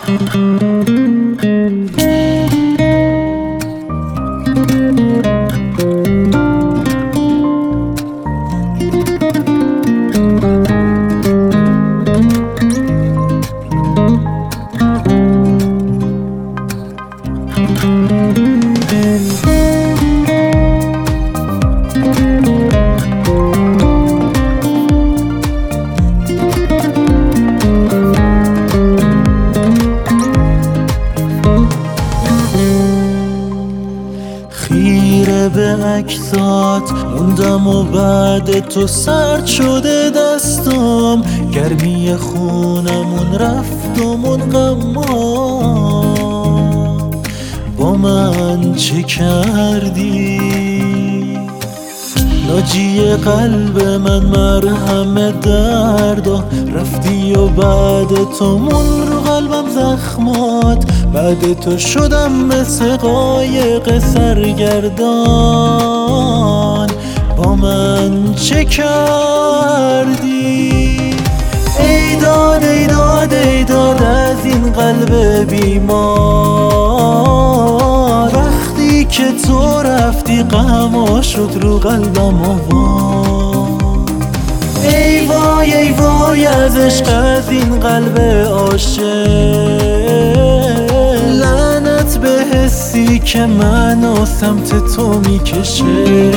خیره به عکسات موندم و بعد تو سرد شده دستم، گرمی خونمون رفت و من غمام. با من چه کردی؟ ناجی قلب من مرهم دردا، رفتی و بعد تو من رو قلبم زخمات. بعد تو شدم مثل قایق سرگردان. با من چه کردی؟ ای داد ای داد ای داد از این قلب بیمار، وقتی که تو رفتی غم شد رو قلبم آوار. ای وای ای وای از عشق از این قلب عاشق، لعنت به حسی که منو سمت تو میکشه.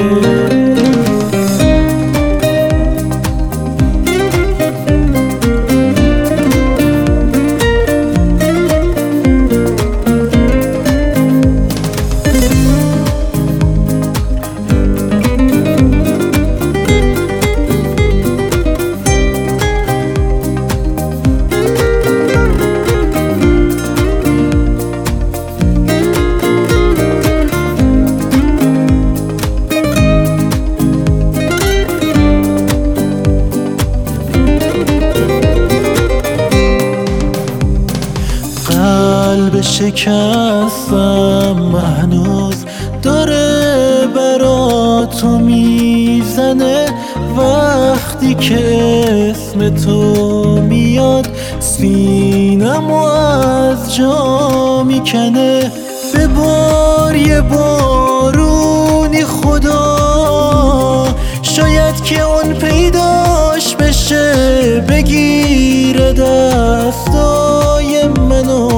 قلب شکستم هنوز داره برا تو میزنه، وقتی که اسم تو میاد سینمو از جا میکنه. به بار یه بارونی خدا، شاید که اون پیداش بشه بگیره دستای منو،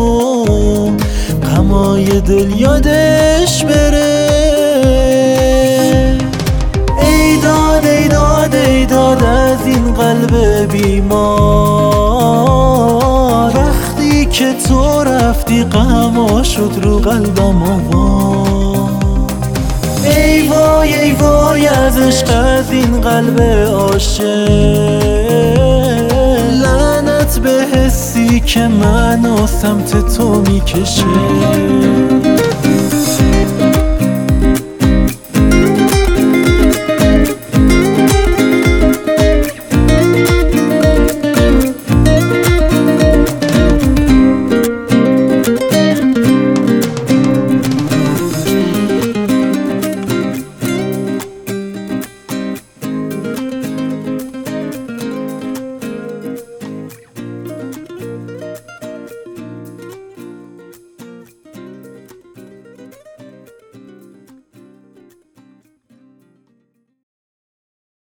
غمای دل یادش بره. ای داد ای داد ای داد از این قلب بیمار، وقتی که تو رفتی غم شد رو قلبم آوار. ای وای ای وای از عشق از این قلب عاشق، لعنت به حسی که منو سمت تو میکشه.